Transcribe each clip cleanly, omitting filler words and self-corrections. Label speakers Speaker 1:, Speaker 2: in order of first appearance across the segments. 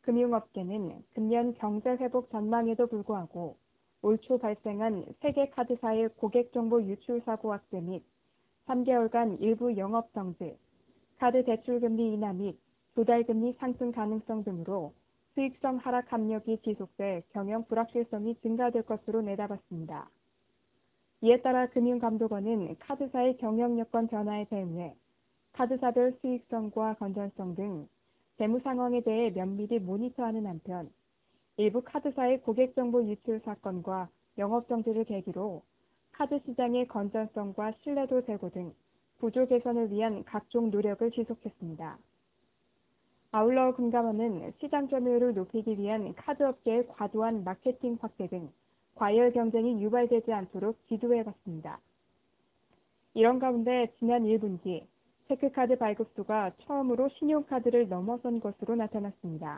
Speaker 1: 금융업계는 금년 경제 회복 전망에도 불구하고 올 초 발생한 세계 카드사의 고객정보 유출 사고 확대 및 3개월간 일부 영업 정지, 카드 대출 금리 인하 및 조달 금리 상승 가능성 등으로 수익성 하락 압력이 지속돼 경영 불확실성이 증가될 것으로 내다봤습니다. 이에 따라 금융감독원은 카드사의 경영 여건 변화에 대응해 카드사별 수익성과 건전성 등 재무 상황에 대해 면밀히 모니터하는 한편 일부 카드사의 고객정보 유출 사건과 영업정지를 계기로 카드 시장의 건전성과 신뢰도 제고 등 구조 개선을 위한 각종 노력을 지속했습니다. 아울러 금감원은 시장 점유율을 높이기 위한 카드업계의 과도한 마케팅 확대 등 과열 경쟁이 유발되지 않도록 지도해봤습니다. 이런 가운데 지난 1분기 체크카드 발급수가 처음으로 신용카드를 넘어선 것으로 나타났습니다.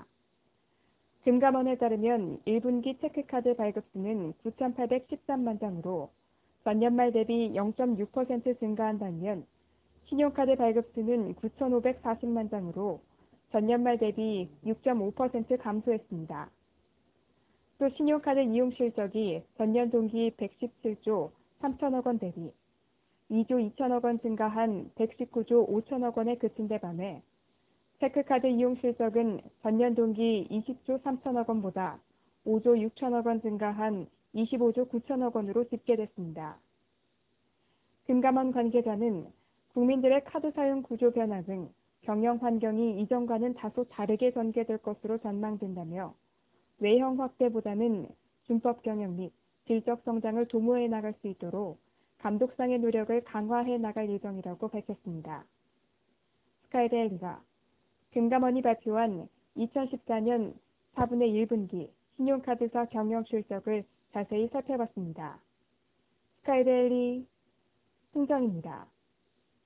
Speaker 1: 금감원에 따르면 1분기 체크카드 발급수는 9,813만 장으로 전년 말 대비 0.6% 증가한 반면 신용카드 발급수는 9,540만 장으로 전년 말 대비 6.5% 감소했습니다. 또 신용카드 이용 실적이 전년 동기 117조 3천억 원 대비 2조 2천억 원 증가한 119조 5천억 원에 그친 데 반해 체크카드 이용 실적은 전년 동기 20조 3천억 원보다 5조 6천억 원 증가한 25조 9천억 원으로 집계됐습니다. 금감원 관계자는 국민들의 카드 사용 구조 변화 등 경영 환경이 이전과는 다소 다르게 전개될 것으로 전망된다며 외형 확대보다는 준법 경영 및 질적 성장을 도모해 나갈 수 있도록 감독상의 노력을 강화해 나갈 예정이라고 밝혔습니다. 스카이데일리가 금감원이 발표한 2014년 4분의 1분기 신용카드사 경영 실적을 자세히 살펴봤습니다. 스카이데일리 홍정입니다.